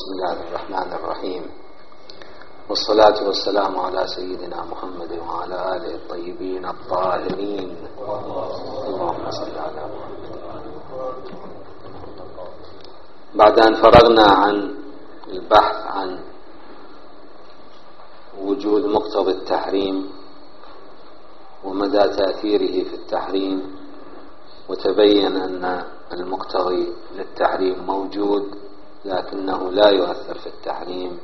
بسم الله الرحمن الرحيم، والصلاة والسلام على سيدنا محمد وعلى آله الطيبين الطاهرين. اللهم صل على محمد. بعد أن فرغنا عن البحث عن وجود مقتضى التحريم ومدى تأثيره في التحريم، وتبين أن المقتضي للتحريم موجود لكنه لا يؤثر في التحريم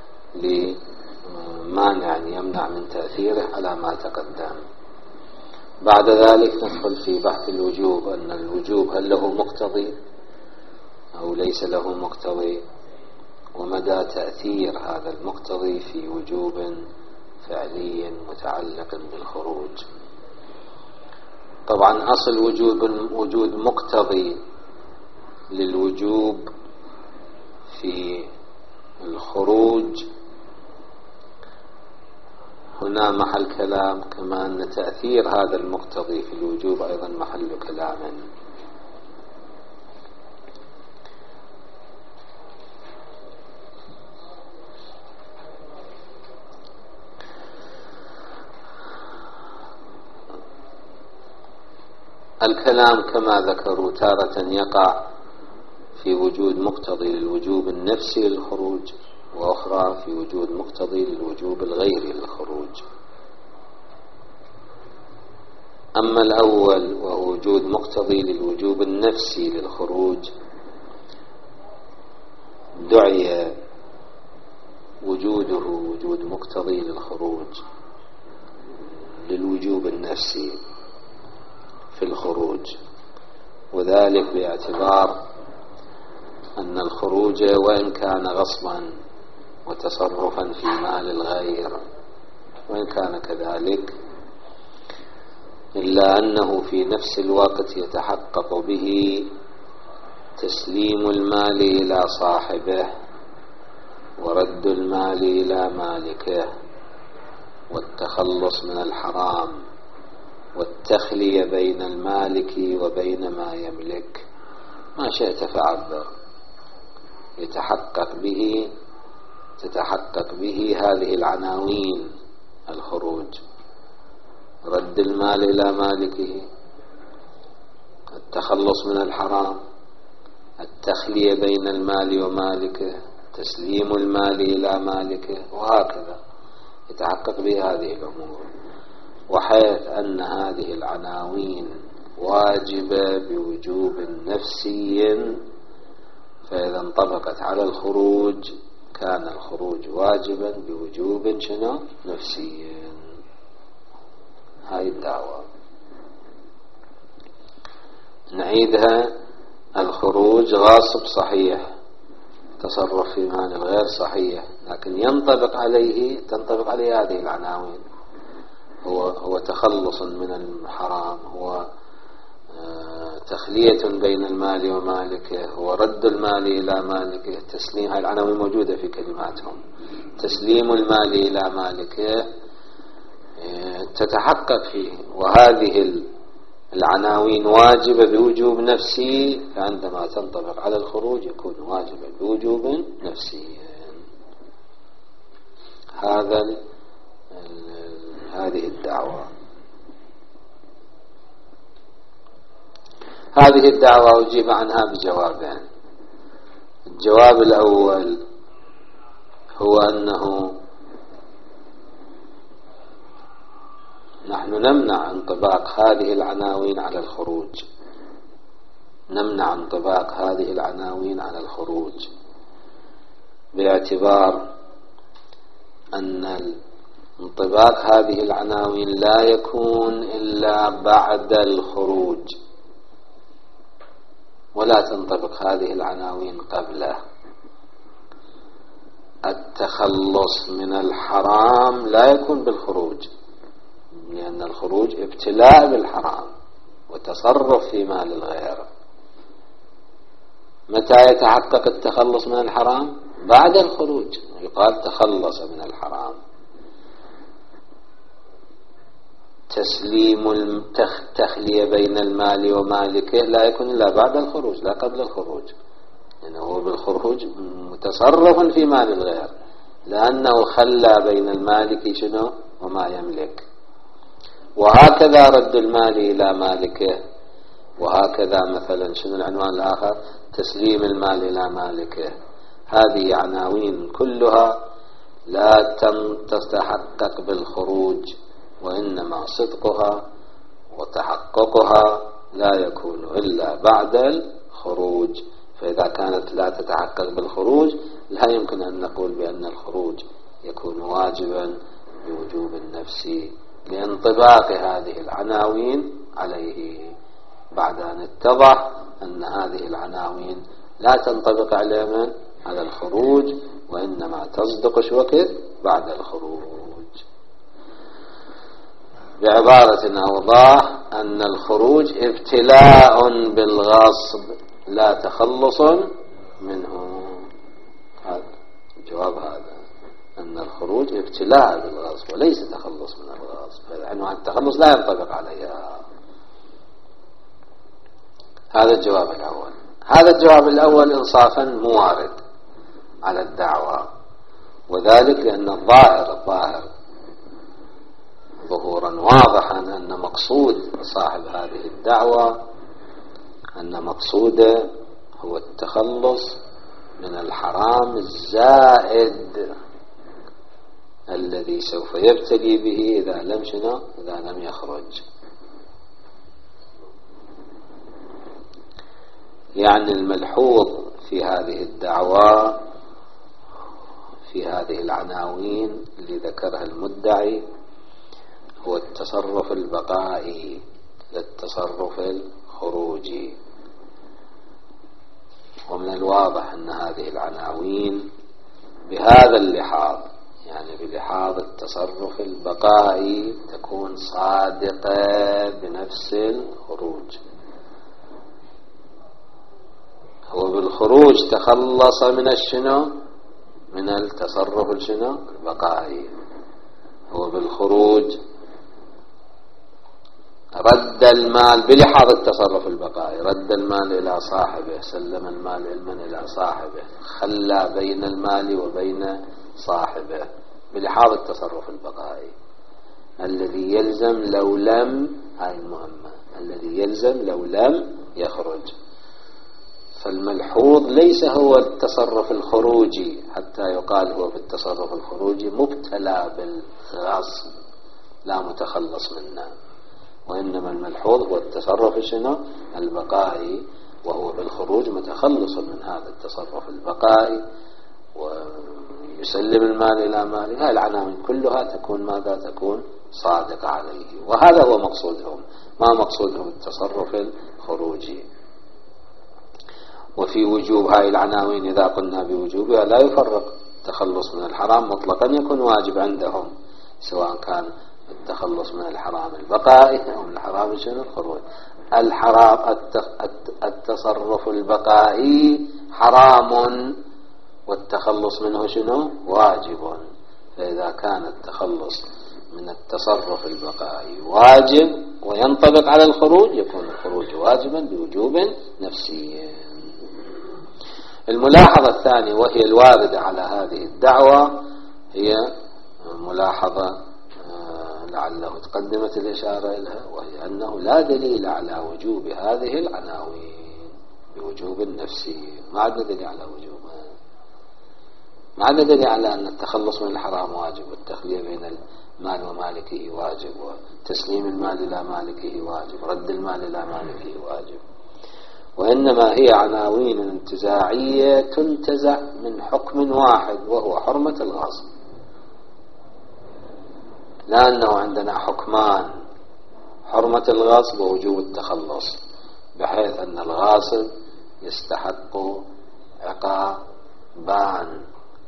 لمانع يمنع من تأثيره على ما تقدم. بعد ذلك ندخل في بحث الوجوب، أن الوجوب هل له مقتضي أو ليس له مقتضي، ومدى تأثير هذا المقتضي في وجوب فعلي متعلق بالخروج. طبعا أصل وجود مقتضي للوجوب في الخروج هنا محل كلام، كما أن تأثير هذا المقتضي في الوجوب أيضا محل كلام. الكلام كما ذكروا تارة يقع في وجود مقتضي للوجوب النفسي للخروج، وأخرى في وجود مقتضي للوجوب الغيري للخروج. أما الأول وهو وجود مقتضي للوجوب النفسي للخروج، دعي وجوده وجود مقتضي للخروج للوجوب النفسي في الخروج، وذلك باعتبار أن الخروج وإن كان غصبا وتصرفا في مال الغير، وإن كان كذلك، إلا أنه في نفس الوقت يتحقق به تسليم المال إلى صاحبه، ورد المال إلى مالكه، والتخلص من الحرام، والتخلية بين المالك وبين ما يملك، ما شئت فعبر. تتحقق به هذه العناوين: الخروج، رد المال إلى مالكه، التخلص من الحرام، التخلية بين المال ومالكه، تسليم المال إلى مالكه، وهكذا يتحقق به هذه الأمور. وحيث أن هذه العناوين واجبة بوجوب نفسي، فإذا انطبقت على الخروج كان الخروج واجبا بوجوب نفسي. هاي الدعوة نعيدها: الخروج غاصب صحيح، تصرف في مال الغير صحيح، لكن تنطبق عليه هذه العناوين: هو تخلص من الحرام، هو تخلية بين المال ومالكه، هو رد المال إلى مالكه، تسليم. هاي العناوين موجودة في كلماتهم: تسليم المال إلى مالكه تتحقق فيه، وهذه العناوين واجبة بوجوب نفسي، فعندما تنطبق على الخروج يكون واجبا بوجوب نفسي. هذه الدعوة. هذه الدعوة أجيب عنها بجوابين. الجواب الأول هو أنه نحن نمنع انطباق هذه العناوين على الخروج، باعتبار أن انطباق هذه العناوين لا يكون إلا بعد الخروج، ولا تنطبق هذه العناوين قبله. التخلص من الحرام لا يكون بالخروج، لأن الخروج ابتلاء بالحرام وتصرف في مال الغير. متى يتحقق التخلص من الحرام؟ بعد الخروج، يقال تخلص من الحرام. تسليم التخلية بين المال ومالكه لا يكون إلا بعد الخروج، لا قبل الخروج، لأنه هو بالخروج تصرف في مال الغير، لأنه خلى بين المالك شنو وما يملك. وهكذا رد المال إلى مالكه، وهكذا مثلا شنو العنوان الآخر؟ تسليم المال إلى مالكه. هذه عناوين كلها لا تتحقق بالخروج، وإنما صدقها وتحققها لا يكون إلا بعد الخروج. فإذا كانت لا تتحقق بالخروج لا يمكن أن نقول بأن الخروج يكون واجبا بوجوب النفسي، لانطباق هذه العناوين عليه، بعد أن اتضح أن هذه العناوين لا تنطبق على من؟ على الخروج، وإنما تصدق شو وقت؟ بعد الخروج. بعبارة أوضح أن الخروج ابتلاء بالغصب لا تخلص منه. هذا الجواب، هذا أن الخروج ابتلاء بالغصب وليس تخلص من الغصب، فعنوان التخلص لا ينطبق عليها. هذا الجواب الأول. هذا الجواب الأول إنصافا موارد على الدعوة، وذلك لأن الظاهر ظهورا واضحا أن مقصود صاحب هذه الدعوة، أن مقصوده هو التخلص من الحرام الزائد الذي سوف يبتلي به إذا لم يخرج. يعني الملحوظ في هذه الدعوة في هذه العناوين اللي ذكرها المدعي هو التصرف البقائي للتصرف الخروجي. ومن الواضح أن هذه العناوين بهذا اللحاظ، يعني بلحاظ التصرف البقائي، تكون صادقة بنفس الخروج. هو بالخروج تخلص من الشنو؟ من التصرف الشنو؟ البقائي. هو بالخروج رد المال بلحاظ التصرف البقائي، رد المال إلى صاحبه، سلم المال علما إلى صاحبه، خلى بين المال وبين صاحبه بلحاظ التصرف البقائي الذي يلزم لو لم، هاي المهمة، الذي يلزم لو لم يخرج. فالملحوظ ليس هو التصرف الخروجي حتى يقال هو بالتصرف الخروجي مبتلى بالغصب لا متخلص منه، وإنما الملحوظ هو التصرف شنو؟ البقائي، وهو بالخروج متخلص من هذا التصرف البقائي ويسلم المال إلى ماله. هذه العناوين كلها تكون ماذا؟ تكون صادقة عليه، وهذا هو مقصودهم. ما مقصودهم التصرف الخروجي. وفي وجوب هاي العناوين إذا قلنا بوجوبها لا يفرق التخلص من الحرام مطلقا يكون واجب عندهم، سواء كان التخلص من الحرام البقائي أو من الحرام شنو؟ الخروج. الحرام التصرف البقائي حرام والتخلص منه شنو؟ واجب. فإذا كان التخلص من التصرف البقائي واجب وينطبق على الخروج يكون الخروج واجبا بوجوب نفسي. الملاحظة الثانية وهي الواردة على هذه الدعوة هي ملاحظة لعله تقدمت الإشارة إليها، وهي أنه لا دليل على وجوب هذه العناوين بوجوب النفسي. ما عندنا دليل على وجوبها، ما عندنا دليل على أن التخلص من الحرام واجب، والتخلية بين المال ومالكه واجب، وتسليم المال إلى مالكه واجب، رد المال إلى مالكه واجب. وإنما هي عناوين انتزاعية تنتزع من حكم واحد وهو حرمة الغصب، لأنه عندنا حكمان: حرمة الغصب ووجوب التخلص، بحيث أن الغاصب يستحق عقابان.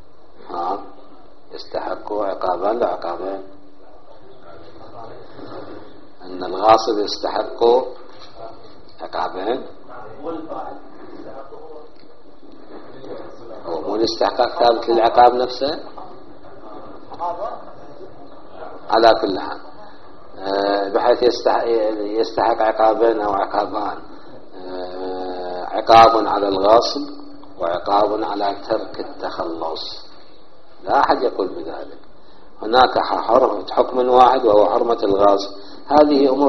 يستحق عقابان لا عقابين؟ أن الغاصب يستحق عقابين. هو مو الاستحقاق ثابت للعقاب نفسه على كل حال، بحيث يستحق عقابين أو عقابان: عقاب على الغاصب وعقاب على ترك التخلص. لا أحد يقول بذلك. هناك حكم واحد وهو حرمة الغاصب. هذه أمور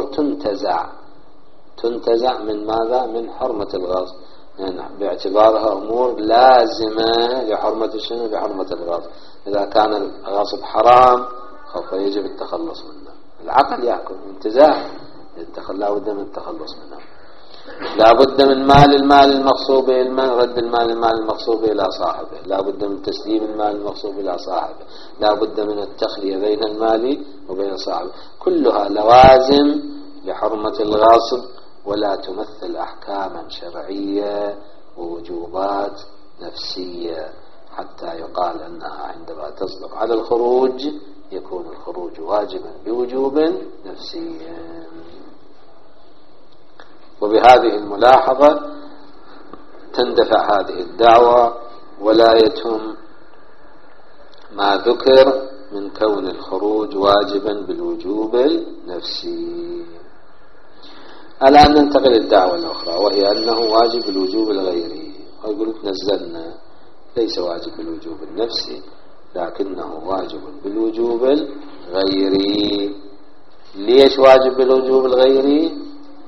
تنتزع من ماذا؟ من حرمة الغاصب، يعني باعتبارها أمور لازمة لحرمة الشنو؟ لحرمة الغاصب. إذا كان الغاصب حرام فيجب التخلص منه. العقل يحكم انتزاع، لا بد من التخلص منه. لا بد من المال المغصوب، رد المال المغصوب إلى صاحبه. لا بد من تسليم المال المغصوب إلى صاحبه. لا بد من التخلية بين المال وبين صاحبه. كلها لوازم لحرمة الغاصب، ولا تمثل أحكاما شرعية ووجوبات نفسية حتى يقال أنها عندما تصدق على الخروج يكون الخروج واجبا بوجوب نفسي. وبهذه الملاحظة تندفع هذه الدعوة، ولا يتم ما ذكر من كون الخروج واجبا بالوجوب النفسي. الآن ننتقل للدعوة الأخرى، وهي أنه واجب بالوجوب الغيري. ويقول نزلنا ليس واجب بالوجوب النفسي، لكنه واجب بالوجوب الغيري. ليش واجب بالوجوب الغيري؟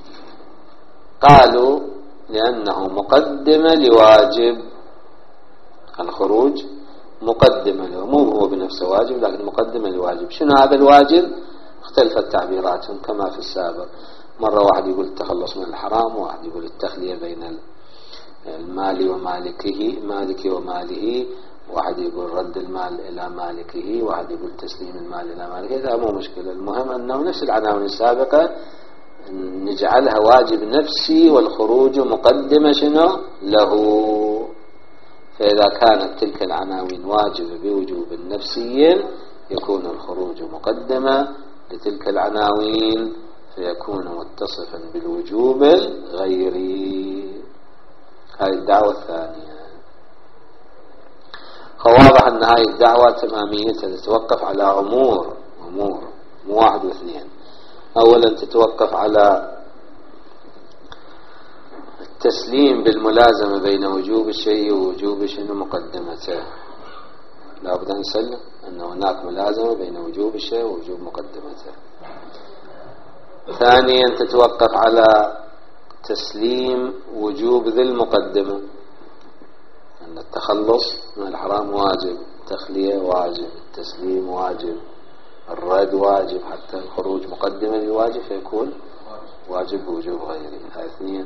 قالوا لأنه مقدمة لواجب الخروج، مقدمة له، مو هو بنفسه واجب لكن مقدمة لواجب. شنو هذا الواجب؟ اختلفت تعبيراتهم كما في السابق. مرة واحد يقول التخلص من الحرام، وواحد يقول التخلية بين المال ومالكه، مالك وماله، واحد يقول رد المال إلى مالكه، واحد يقول تسليم المال إلى مالكه. هذا مو مشكلة. المهم أنه نفس العناوين السابقة نجعلها واجب نفسي، والخروج مقدمة شنو له. فإذا كانت تلك العناوين واجبة بوجوب نفسي يكون الخروج مقدمة لتلك العناوين، فيكون متصفا بالوجوب الغيري. هذه الدعوة الثانية. واضح أن هذه الدعوة تماميتها تتوقف على أمور مو واحد واثنين. أولا تتوقف على التسليم بالملازمة بين وجوب الشيء ووجوب شنو مقدمته. لا بد أن نسلم أن هناك ملازمة بين وجوب الشيء ووجوب مقدمته. ثانيا تتوقف على تسليم وجوب ذي المقدمة، أن التخلص من الحرام واجب، التخلية واجب، التسليم واجب، الرد واجب، حتى الخروج مقدمة للواجب فيكون واجب بوجوب غيره. هاي اثنين.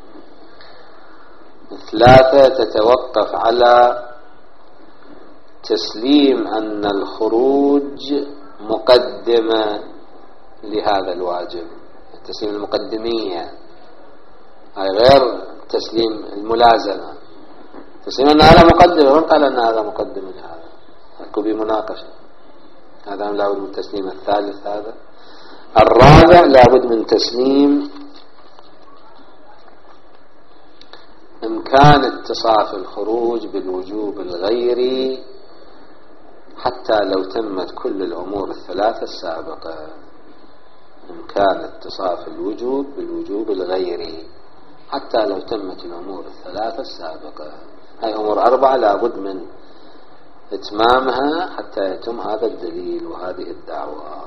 ثلاثة تتوقف على تسليم أن الخروج مقدمة لهذا الواجب، تسليم المقدمية، هاي غير تسليم الملازمة. تسليم أن هذا مقدمة، من قال أن هذا مقدمة لهذا؟ أكو بمناقشة. هذا لابد من تسليم. الثالث هذا. الرابع لابد من تسليم إمكان اتصاف الخروج بالوجوب الغيري حتى لو تمت كل الأمور الثلاثة السابقة. إمكان اتصاف الوجوب بالوجوب الغيري حتى لو تمت الأمور الثلاثة السابقة. هاي أمور أربعة لابد من إتمامها حتى يتم هذا الدليل وهذه الدعوة.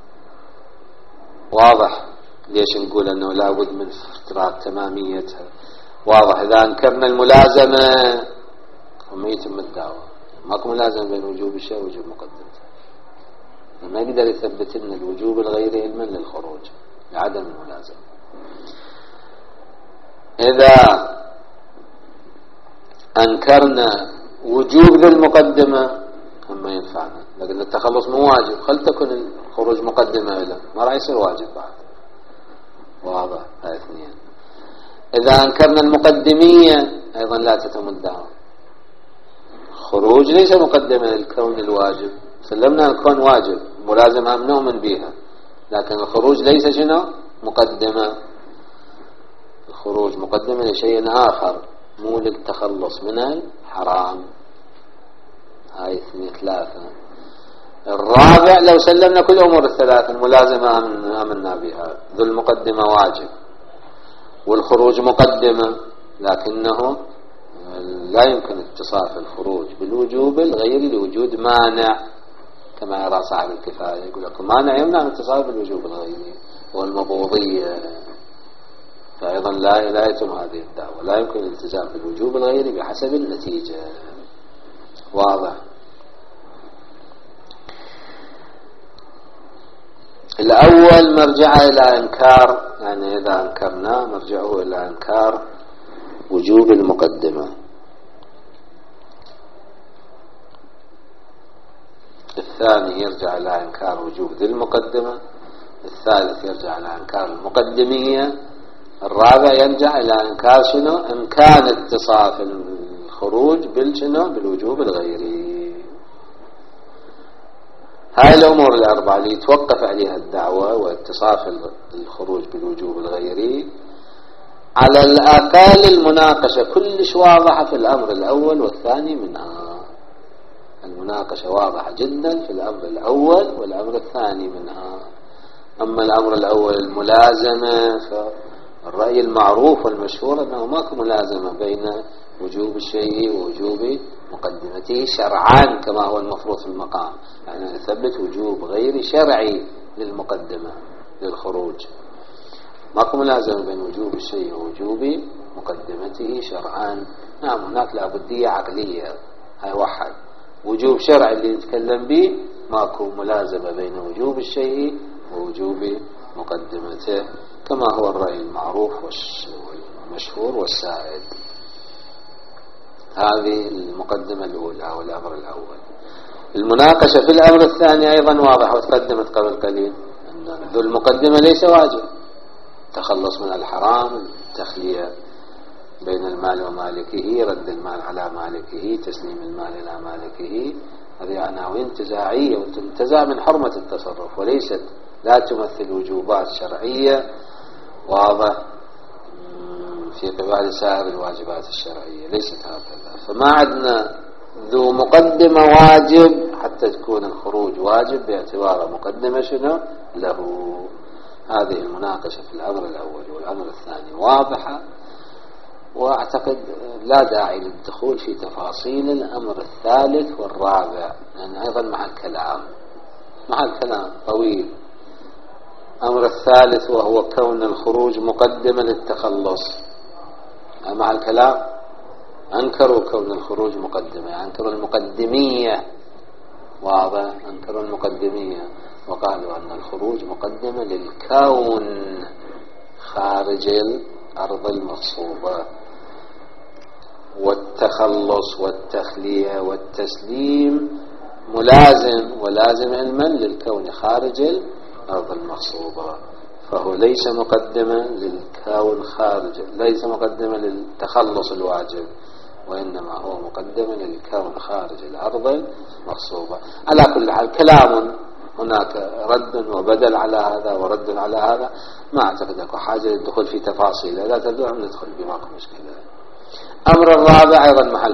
واضح ليش نقول أنه لابد من افتراض تماميتها؟ واضح. إذا أنكرنا الملازمة وما يتم الدعوة. ماكو ملازمة بين وجوب الشيء ووجوب مقدمته. ما يقدر يثبت لنا الوجوب الغير علما للخروج لعدم الملازمة. إذا أنكرنا وجوب ذي المقدمة ما ينفعنا، لكن التخلص مو واجب. خل تكن الخروج مقدمة له، ما راح يصير واجب بعد. واضح. هاي اثنين. إذا أنكرنا المقدمية أيضا لا تتم الدعوة. خروج ليس مقدمة للكون الواجب. سلمنا الكون واجب، ملازمة نؤمن بها، لكن الخروج ليس شنو مقدمة. الخروج مقدمة لشيء آخر، مو للتخلص من الحرام. هاي ثلاثة. الرابع لو سلمنا كل أمور الثلاث، الملازمة آمنا بها، ذو المقدمة واجب والخروج مقدمة، لكنه لا يمكن اتصاف الخروج بالوجوب الغيري لوجود مانع، كما يرى صاحب الكفاية يقول لكم مانع يمنع من اتصاف بالوجوب الغيري والمبغوضية، فأيضا لا يتم هذه الدعوة، لا يمكن الالتزام بالوجوب الغيري بحسب النتيجة. واضح؟ الأول مرجع إلى إنكار، يعني إذا أنكرنا مرجعه إلى إنكار وجوب المقدمة. الثاني يرجع إلى إنكار وجوب ذي المقدمة. الثالث يرجع إلى إنكار المقدمية. الرابع يرجع إلى إنكار شنو؟ إمكان اتصاف الخروج بالوجوب الغيري. هاي الأمور الأربعة اللي يتوقف عليها الدعوة واتصاف الخروج بالوجوب الغيري، على الأقل المناقشة كلش واضحة في الأمر الأول والثاني منها. المناقشة واضحة جدا في الأمر الأول والأمر الثاني منها. أما الأمر الأول الملازمة، فالرأي المعروف والمشهور أنه ماكو ملازمة بين وجوب الشيء ووجوب مقدمته شرعا كما هو المفروض في المقام، يعني نثبت وجوب غير شرعي للمقدمة للخروج، ماكو ملازمة بين وجوب الشيء ووجوب مقدمته شرعا. نعم هناك لابدية عقلية، هاي واحد. وجوب شرعي اللي نتكلم به ماكو ملازمة بين وجوب الشيء ووجوب مقدمته كما هو الرأي المعروف والمشهور والسائد. هذه المقدمة الأولى والأمر الأول. المناقشة في الأمر الثاني أيضا واضح وتقدمت قبل قليل، أن ذو المقدمة ليس واجب، تخلص من الحرام، التخلية بين المال ومالكه، رد المال على مالكه، تسليم المال إلى مالكه، هذه عناوين انتزاعية وتنتزع من حرمة التصرف، وليست لا تمثل وجوبات شرعية واضح في قبال سائر الواجبات الشرعية، ليست هكذا. فما عندنا ذو مقدمة واجب حتى تكون الخروج واجب باعتبار مقدمة شنو له. هذه المناقشة في الأمر الأول والأمر الثاني واضحة، وأعتقد لا داعي للدخول في تفاصيل الأمر الثالث والرابع، لأن أيضا مع الكلام طويل. أمر الثالث وهو كون الخروج مقدمة للتخلص، مع الكلام أنكروا كون الخروج مقدمة، أنكروا المقدمية، واضح، أنكروا المقدمية وقالوا أن الخروج مقدمة للكون خارج الأرض المغصوبة، والتخلص والتخلية والتسليم ولازم علما للكون خارج الأرض المغصوبة، فهو ليس مقدمة للكون خارج، ليس مقدمة للتخلص الواجب، وإنما هو مقدمة للكون خارج الأرض المغصوبة. على كل حال كلام هناك رد وبدل على هذا ورد على هذا، ما أعتقد أكو حاجة للدخول في تفاصيل، لا تدعو أن ندخل بماكو مشكلة. أمر الرابع أيضا محل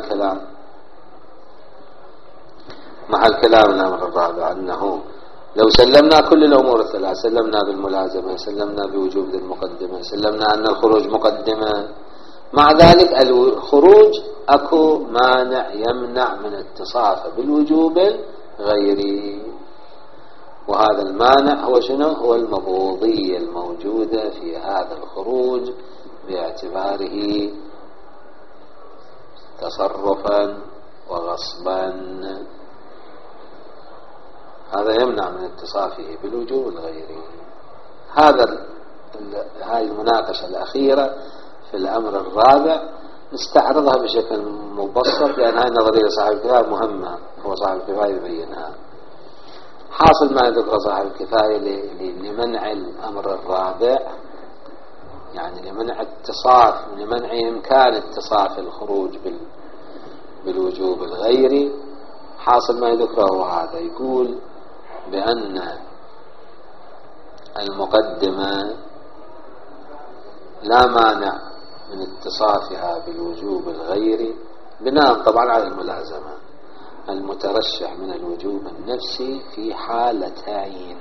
كلام الأمر الرابع أنه لو سلمنا كل الأمور الثلاث، سلمنا بالملازمة، سلمنا بوجوب المقدمة، سلمنا أن الخروج مقدمة، مع ذلك الخروج أكو مانع يمنع من اتصافه بالوجوب الغيري، وهذا المانع هو شنو؟ هو المبغوضية الموجودة في هذا الخروج باعتباره تصرفا وغصبا، هذا يمنع من اتصافه بالوجوب الغيري. هاي المناقشة الأخيرة في الأمر الرابع نستعرضها بشكل مبسط، لأن هاي نظرية صاحب الكفاية مهمة، هو صاحب الكفاية يبينها. حاصل ما يذكر صاحب الكفاية لمنع الأمر الرابع، يعني لمنع إمكان اتصاف الخروج بالوجوب الغيري. حاصل ما يذكره هذا، يقول بأن المقدمة لا مانع من اتصافها بالوجوب الغيري بناء طبعا على الملازمة المترشح من الوجوب النفسي في حالتين.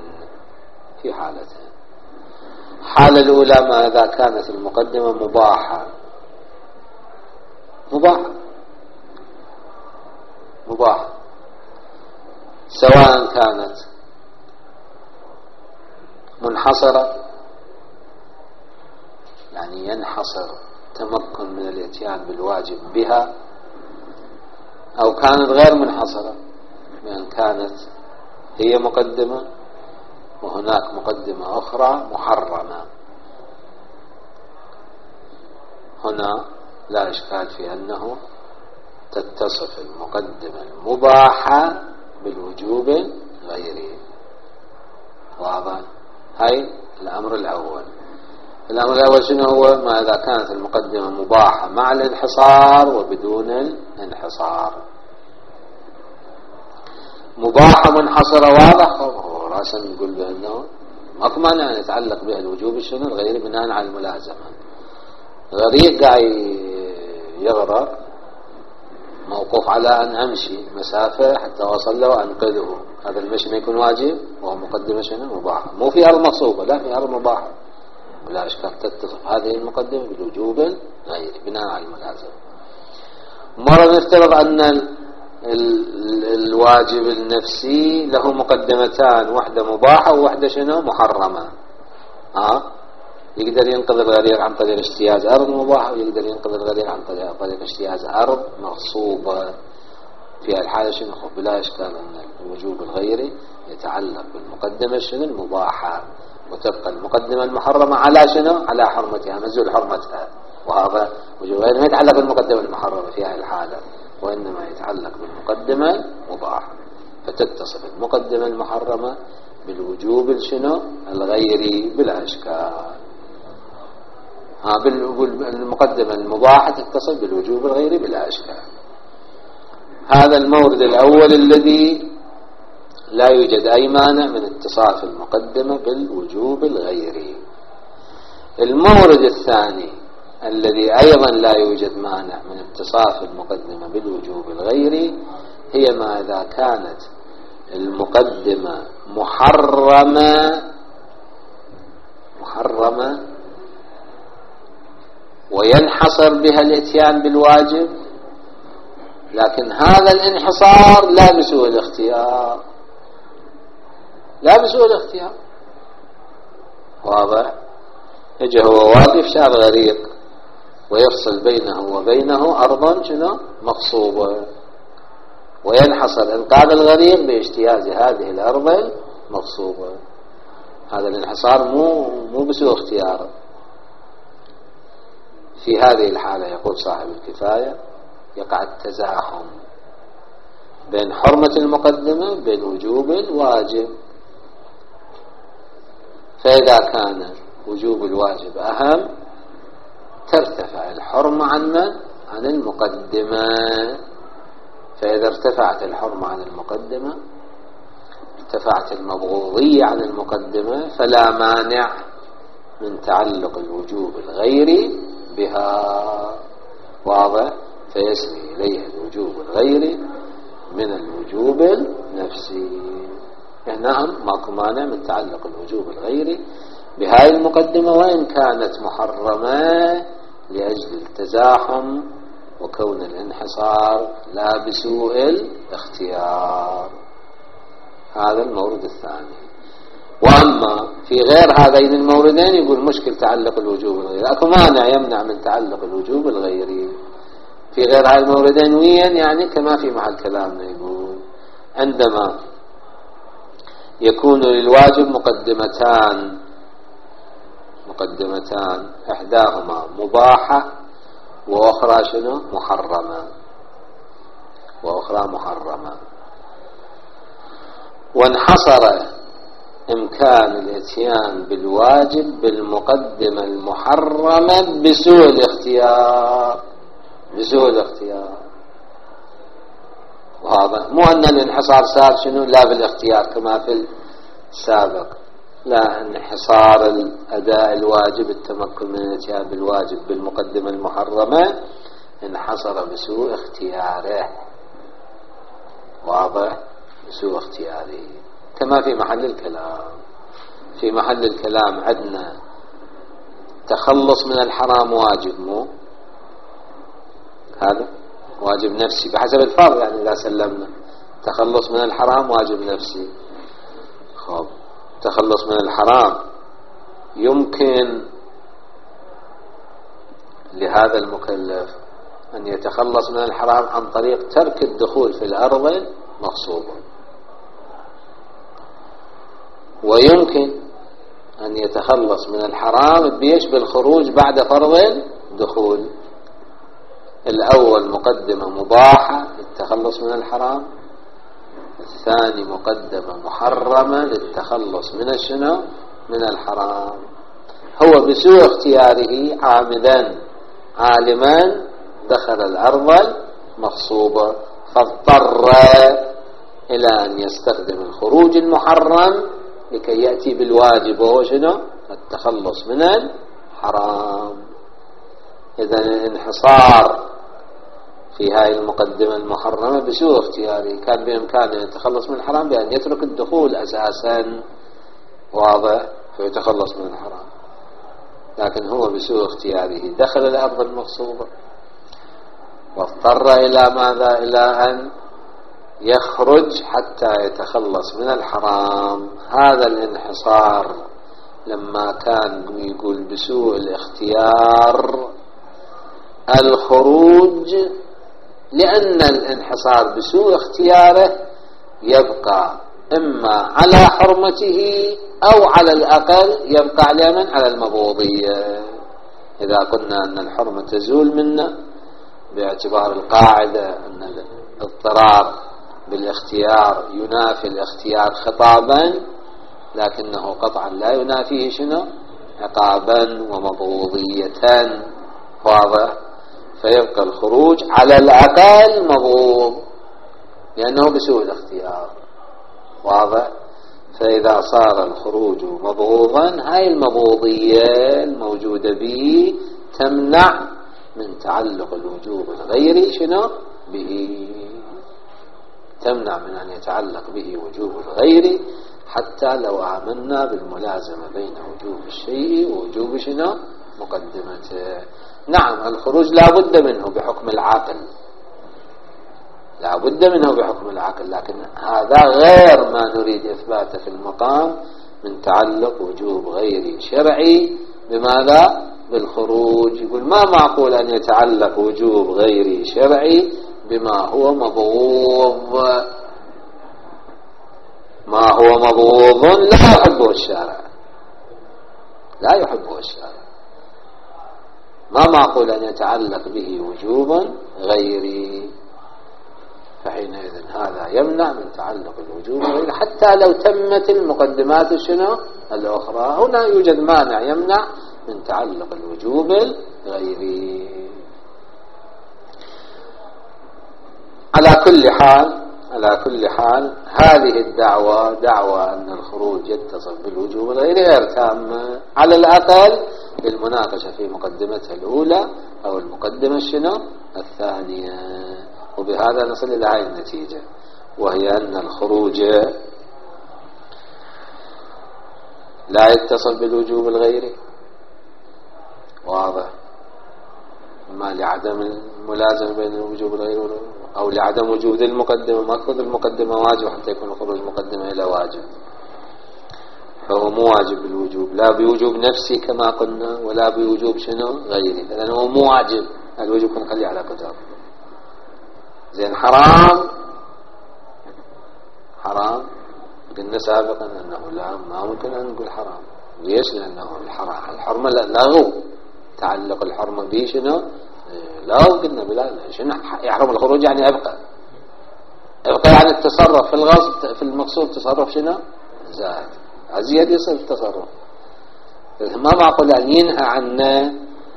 حالة الأولى ما إذا كانت المقدمة مباحة، مباحة سواء كانت منحصرة يعني ينحصر تمكن من الاتيان بالواجب بها، أو كانت غير منحصرة بأن كانت هي مقدمة وهناك مقدمة أخرى محرمة. هنا لا إشكال في أنه تتصف المقدمة المباحة بالوجوب الغيري. واضح؟ هاي الأمر الأول. الأمر الأول شنو هو؟ ما إذا كانت المقدمة مباحة مع الانحصار وبدون الانحصار. مباحة منحصرة واضح راسا نقول بأنه ماكو مانع أن يتعلق بها الوجوب شنو الغيري بناء على الملازمة. غريق قاعد يغرق موقوف على أن أمشي مسافة حتى وصل له وأنقذه، هذا المشي ما يكون واجب وهو مقدمة شنو مباحة، مو في أرض مغصوبة لا في أرض مباحة، ولا إشكال تتصف هذه المقدمة بالوجوب الغيري بناء على الملازمة. مرة نفترض أن الواجب النفسي له مقدمتان، واحدة مباحة وواحدة شنو محرمة. يقدر ينقذ الغريق عن طريق اجتياز أرض مباحة، ويقدر ينقذ الغريق عن طريق اجتياز أرض مغصوبة. في الحالة شنو بلا إشكال أن الوجوب الغيري يتعلق بالمقدمة شنو المباحة، وتبقى المقدمة المحرمة على شنو على حرمتها مزول حرمتها. وهذا وجوب غيري ما يتعلق بالمقدمة المحرمة في هذه الحالة، وإنما يتعلق بالمقدمة المباحة. فتتصف المقدمة المحرمة بالوجوب شنو الغيري بلا إشكال. المقدمة المباحة تتصل بالوجوب الغيري بلا إشكال. هذا المورد الأول الذي لا يوجد أي مانع من اتصاف المقدمة بالوجوب الغيري. المورد الثاني الذي أيضا لا يوجد مانع من اتصاف المقدمة بالوجوب الغيري هي ما إذا كانت المقدمة محرمة وينحصر بها الاتيان بالواجب، لكن هذا الانحصار لا بسوء الاختيار، لا بسوء الاختيار. واضح؟ يجي هو واقف شاب غريق ويفصل بينه وبينه أرضا شنو مغصوبة، وينحصر إنقاذ الغريق باجتياز هذه الأرض المغصوبة. هذا الانحصار مو بسوء اختيار. في هذه الحالة يقول صاحب الكفاية يقع التزاحم بين حرمة المقدمة بين وجوب الواجب. فإذا كان وجوب الواجب أهم ترتفع الحرمة عن المقدمة. فإذا ارتفعت الحرمة عن المقدمة ارتفعت المبغوضية عن المقدمة، فلا مانع من تعلق الوجوب الغيري بها. واضح؟ فيسري إليه الوجوب الغيري من الوجوب النفسي. نعم ماكو مانع من تعلق الوجوب الغيري بهاي المقدمة وإن كانت محرمة لأجل التزاحم وكون الانحصار لا بسوء الاختيار. هذا المورد الثاني. وأما في غير هذين الموردين يقول مشكل تعلق الوجوب الغيري، أكو مانع يمنع من تعلق الوجوب الغيري في غير هاي الموردين وين؟ يعني كما في محل كلامنا يقول عندما يكون للواجب مقدمتان إحداهما مباحة وأخرى شنو محرمة، وانحصر إمكان الاتيان بالواجب بالمقدمة المحرمة بسوء الاختيار. وهذا مو أن الانحصار صار شنو لا بالاختيار كما في السابق، لا، انحصار الأداء الواجب التمكن من الاتيان بالواجب بالمقدمة المحرمة انحصر بسوء اختياره. واضح؟ بسوء اختياره كما في محل الكلام. في محل الكلام عندنا تخلص من الحرام واجب، مو هذا واجب نفسي بحسب الفرض، يعني إذا سلمنا تخلص من الحرام واجب نفسي. خب تخلص من الحرام يمكن لهذا المكلف أن يتخلص من الحرام عن طريق ترك الدخول في الأرض مغصوبة، ويمكن أن يتخلص من الحرام بيش بالخروج بعد فرض دخول. الأول مقدمة مباحة للتخلص من الحرام، الثاني مقدمة محرمة للتخلص من الشنو من الحرام. هو بسوء اختياره عامدا عالما دخل الأرض المغصوبة، فاضطر إلى أن يستخدم الخروج المحرم لكي يأتي بالواجب وهو شنو التخلص من الحرام. إذن الانحصار في هذه المقدمة المحرمة بسوء اختياره، كان بإمكانه أن يتخلص من الحرام بأن يترك الدخول أساسا، واضح، فيتخلص من الحرام، لكن هو بسوء اختياره دخل الأرض المغصوبة واضطر إلى ماذا؟ إلى أن يخرج حتى يتخلص من الحرام. هذا الانحصار لما كان يقول بسوء الاختيار الخروج، لأن الانحصار بسوء اختياره يبقى إما على حرمته أو على الأقل يبقى على من؟ على المبغوضية. إذا قلنا أن الحرمة تزول منا باعتبار القاعدة أن الاضطرار بالاختيار ينافي الاختيار خطابا، لكنه قطعا لا ينافيه شنو عقابا ومبغوضية، واضح، فيبقى الخروج على الأقل مبغوض لأنه بسوء الاختيار، واضح. فإذا صار الخروج مبغوضا هاي المبغوضية الموجودة به تمنع من تعلق الوجوب الغيري شنو به، تمنع من أن يتعلق به وجوب الغير، حتى لو آمنا بالملازمة بين وجوب الشيء ووجوب شنو مقدمته. نعم الخروج لا بد منه بحكم العقل، لا بد منه بحكم العقل، لكن هذا غير ما نريد إثباته في المقام من تعلق وجوب غير شرعي بماذا؟ بالخروج. يقول ما معقول أن يتعلق وجوب غير شرعي بما هو مبغوض، ما هو مبغوض لا يحبه الشارع، لا يحبه الشارع، ما معقول أن يتعلق به وجوبا غيري، فحينئذ هذا يمنع من تعلق الوجوب غيري حتى لو تمت المقدمات شنو الأخرى. هنا يوجد مانع يمنع من تعلق الوجوب الغيري. على كل حال هذه الدعوة دعوة أن الخروج يتصف بالوجوب الغيري غير تامة، على الأقل بالمناقشة في مقدمتها الأولى أو المقدمة شنو الثانية. وبهذا نصل إلى هذه النتيجة، وهي أن الخروج لا يتصل بالوجوب الغيري، واضح، ما لعدم الملازمة بين الوجوب الغيري أو لعدم وجود المقدمة. مقصود المقدمة واجب حتى يكون الخروج مقدمة إلى واجب، فهو مو واجب بالوجوب، لا بوجوب نفسي كما قلنا ولا بوجوب شنو غيري، لأنه هو مو واجب. الوجوب كن خليه على كتاب زين. حرام قلنا سابقا أنه لا، ما ممكن أن نقول حرام. ليش؟ لأنه الحرمة لغو، تعلق الحرمة به شنو لغو. قلنا بلا شنو يحرم الخروج يعني أبقى يعني التصرف في الغصب في المقصود تصرف شنو زائد، أزيد يصير التصرف. ما معقول أن ينهى عنه،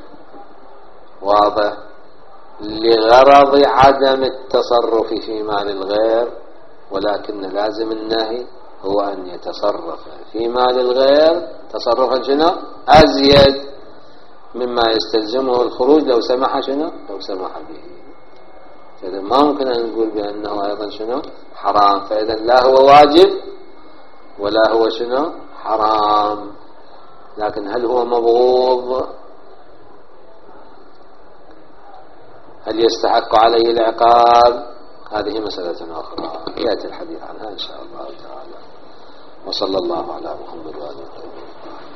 واضح، لغرض عدم التصرف في مال الغير، ولكن لازم النهي هو أن يتصرف في مال الغير تصرفا شنو أزيد مما يستلزمه الخروج لو سمح شنو لو سمح به. فإذا ما ممكن أن نقول بأنه أيضا شنو حرام، فإذا لا هو واجب ولا هو شنو حرام. لكن هل هو مبغوض؟ هل يستحق عليه العقاب؟ هذه مسألة أخرى يأتي الحديث عنها إن شاء الله تعالى. وصلى الله على محمد وآله وصحبه.